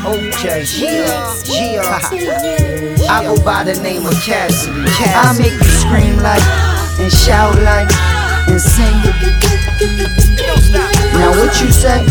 Okay, yeah. I go by the name of Cassidy. I make you scream like, and shout like, and sing. Now what you say?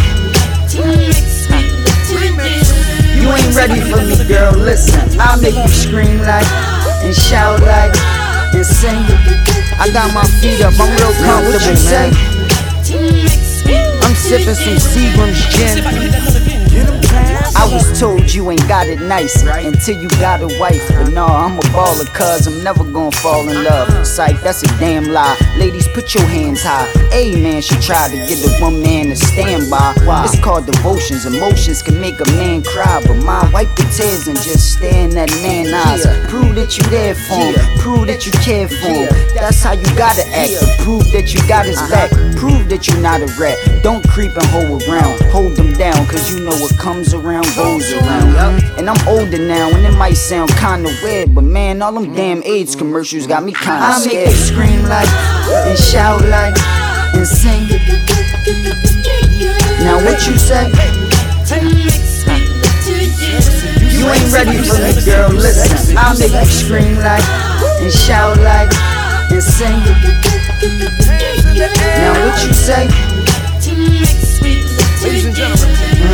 You ain't ready for me, girl, listen. I make you scream like, and shout like, and sing. I got my feet up, I'm real comfortable, man. I'm sipping some Seagram's gin. I was told you ain't got it nice until you got a wife. But no, I'm a baller, cuz I'm never gonna fall in love. Psych, that's a damn lie. Ladies, put your hands high. Hey man, she tried to get the one man to stand by. It's called devotions. Emotions can make a man cry, but mine wipe the tears and just stare in that man's eyes. Prove that you there for him, prove that you care for him. That's how you gotta act, prove that you got his back. Prove that you not a rat. Don't creep and hold around. Hold them down, cause you know what comes around goes around. And I'm older now, and it might sound kinda weird, but man, all them damn AIDS commercials got me kinda scared. I make you scream like, and shout like, and sing. Now what you say? You ain't ready for me, girl, listen. I make you scream like, and shout like, and sing. Now what you say? Ladies and gentlemen,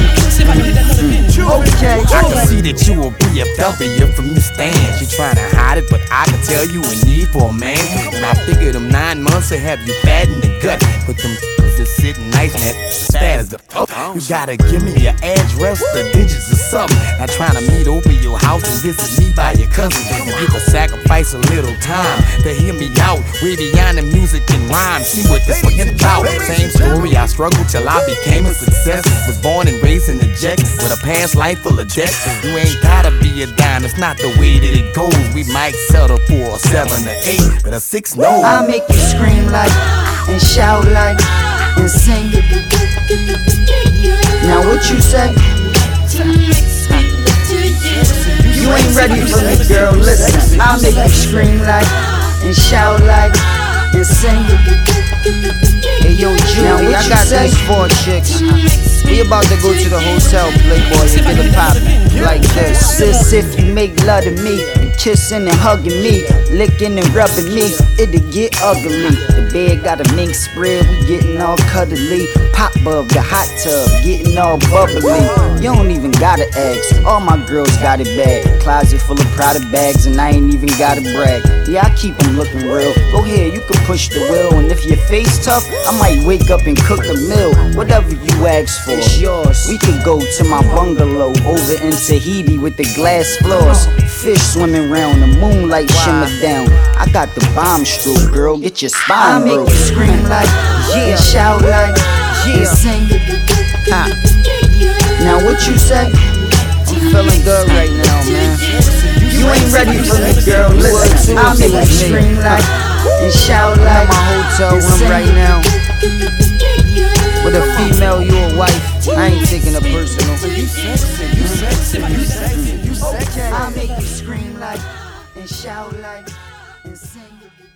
okay. I can see that you a BFW from the stand. You tryna hide it, but I can tell you in need for a man. And I figure them 9 months to have you fat in the gut. Put them just sitting nice and as fat as the you gotta give me your address, the digits or something. Not tryna meet over your house and visit me by your cousin. And you can sacrifice a little time to hear me out. Way beyond the music and rhyme. See what this one's about. Same story, I struggled till I became a success. Was born and raised in the jet with a past life full of debt. You ain't gotta be a dime, it's not the way that it goes. We might settle for a 7 or 8, but a 6 no. I make you scream like, and shout like, and sing. Now what you say? You ain't ready for me, girl, listen. I make you scream like, and shout like, and sing. Hey yo, Julie, I got these 4 chicks. We about to go to the hotel, Playboy, and get a pop like this. Sis, if you make love to me, kissing and hugging me, licking and rubbing me, it'll get ugly. The bed got a mink spread, we getting all cuddly. Pop bub, the hot tub, getting all bubbly. You don't even gotta ask, all my girls got it bad. Closet full of Prada bags and I ain't even gotta brag. Yeah, I keep them looking real. Go ahead, you can push the wheel. And if your face tough, I might wake up and cook a meal. Whatever you ask for, it's yours. We could go to my bungalow over in Tahiti with the glass floors. Fish swimming round, the moonlight shimmer down. I got the bomb stroke, girl, get your spine broke. I make you scream like, yeah, shout like, yeah, sing. Now what you say? I'm feeling good right now, man. You ain't ready for me, girl, listen. I make you scream like, and shout like, I'm in my hotel room right now with a female, you a wife. I ain't taking it personal. You sexy, you sexy, you sexy, you sexy. I make you scream like, and shout like, and sing.